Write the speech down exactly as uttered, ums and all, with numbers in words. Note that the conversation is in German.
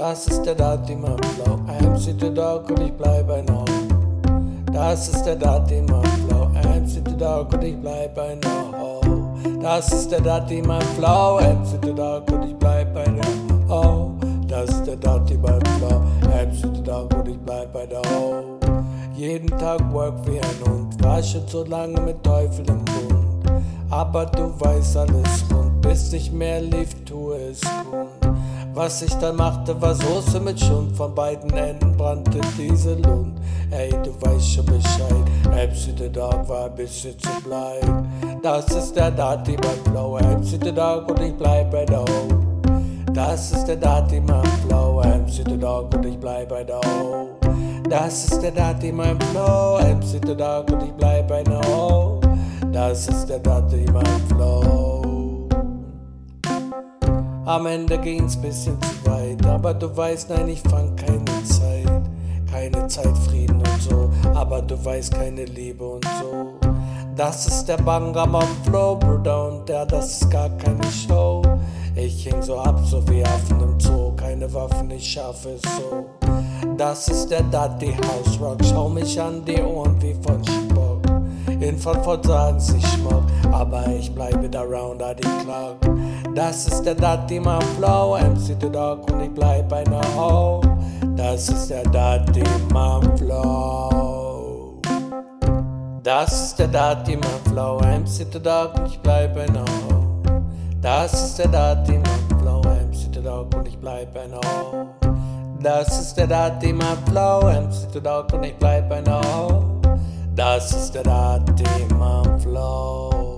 Das ist der Dati, mein Flow. M C the Dog und ich bleib ein Ho. Das ist der Dati, mein Flow. M C the Dog und ich bleib ein Ho. Das ist der Dati, mein Flow. M C the Dog und ich bleib ein Ho. Das ist der Dati, mein Flow. M C the Dog und ich bleib ein Ho. Jeden Tag work wie ein Hund. War schon so lange mit Teufel im Mund. Aber du weißt alles rund. Bis nicht mehr lief, tu es gut. Was ich dann machte, war Soße mit Schund. Von beiden Enden brannte diese Lund. Ey, du weißt schon Bescheid. M C the Dog war ein bisschen zu bleiben. Das ist der Dati, mein Flow. M C the Dog und ich bleib bei der Ho. Das ist der Dati, mein Flow. M C the Dog und ich bleib bei der Ho. Das ist der Dati, mein Flow. M C the Dog und ich bleib bei der Ho. Das ist der Dati, mein Flow. Am Ende ging's bisschen zu weit, aber du weißt, nein, ich fand keine Zeit. Keine Zeit, Frieden und so, aber du weißt, keine Liebe und so. Das ist der Banger, mein Flow, Bruder, und der, das ist gar keine Show. Ich häng so ab, so wie Affen im Zoo, keine Waffen, ich schaffe es so. Das ist der Dati House Rock, schau mich an, die Ohren wie von Spock. In Frankfurt sagen sie Schmuck, aber ich bleibe da round da die Clock. Das ist der Dati, mein Flow, M C the Dog und ich bleib bei einer Ho. Das ist der Dati, mein Flow. Das ist der Dati, mein Flow, M C the Dog und ich bleib bei einer Ho. Das ist der Dati, mein Flow, M C the Dog und ich bleib bei einer Ho. Das ist der Dati, mein Flow, M C the Dog und ich bleib bei einer Ho. Das ist der Dati, mein Flow.